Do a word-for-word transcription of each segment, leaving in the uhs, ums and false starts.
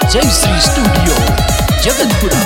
Jayashree studio Jagatpura.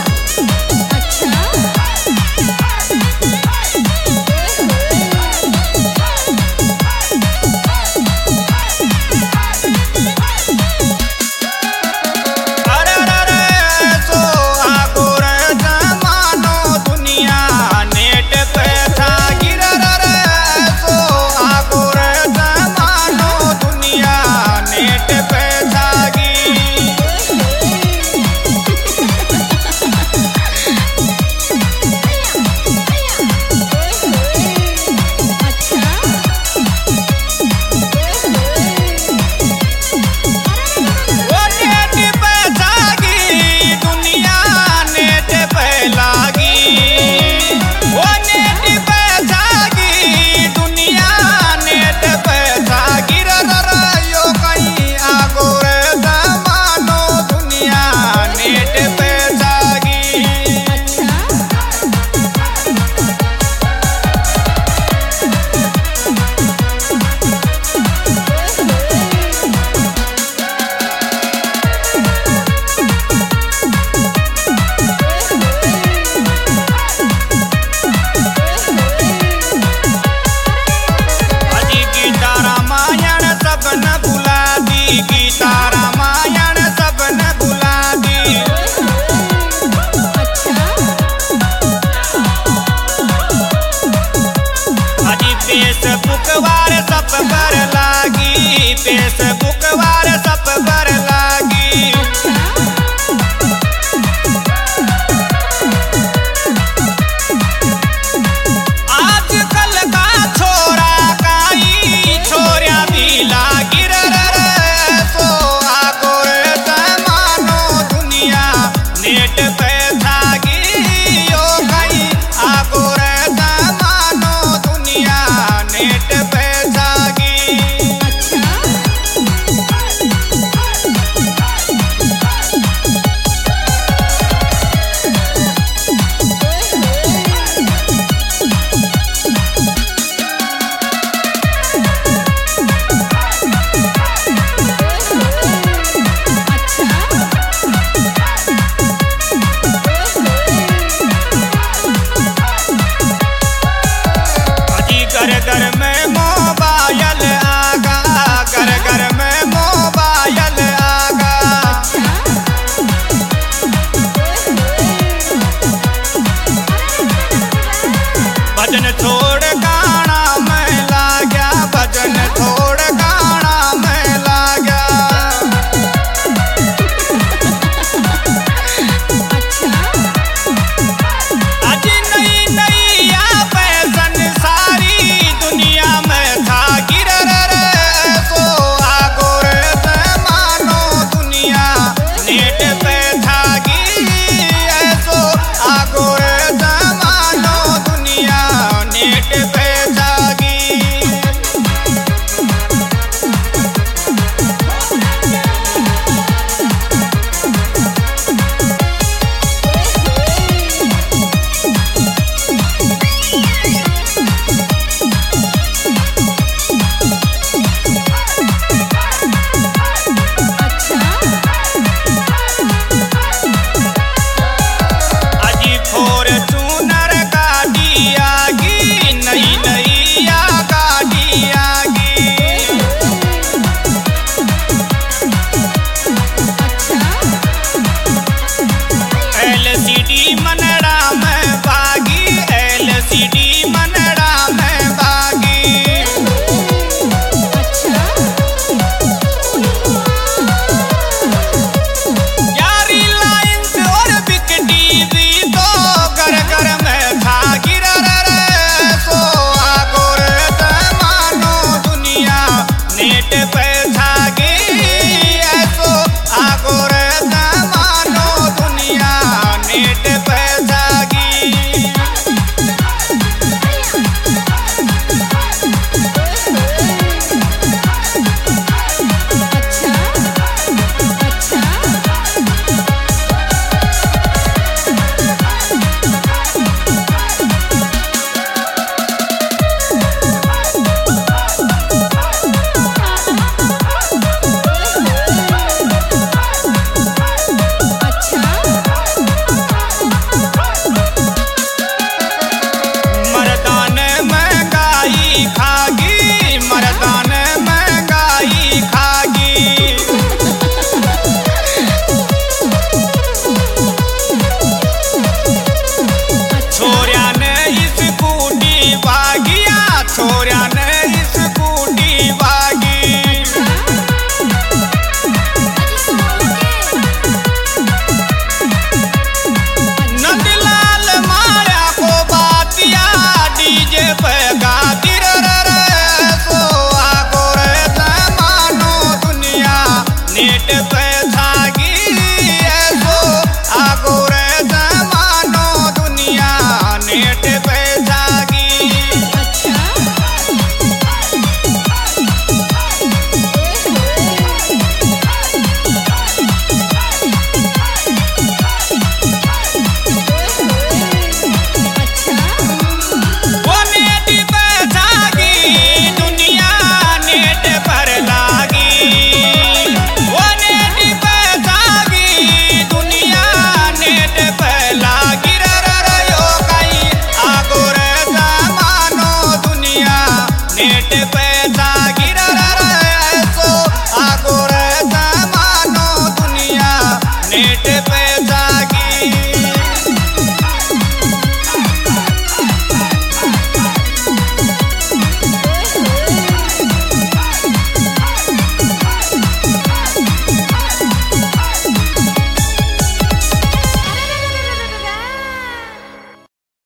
Facebook वार सब पर लागी, फेसबुक वार सब पर लागी। आजकल का छोरा काई छोरिया भी लागी रे, सो आगो जमानो दुनिया नेट पे थागी ओ गई आगो जमानो दुनिया नेट पे जागी। घर घर में मोबाइल आगा, घर घर में मोबाइल आगा। भजन छोड़ गाना में लाग्या, भजन छोड़ गाना में लाग्या। आज नई नई या फैशन सारी दुनिया में था गिर रे, सो आगो जमानो दुनिया नेट पे थागी, सो आगो जमानो दुनिया नेट पे थागी। फॉर्च्यूनर गाड़ी आगी, नई नई या गाड़ी आगी। एल सी डी मन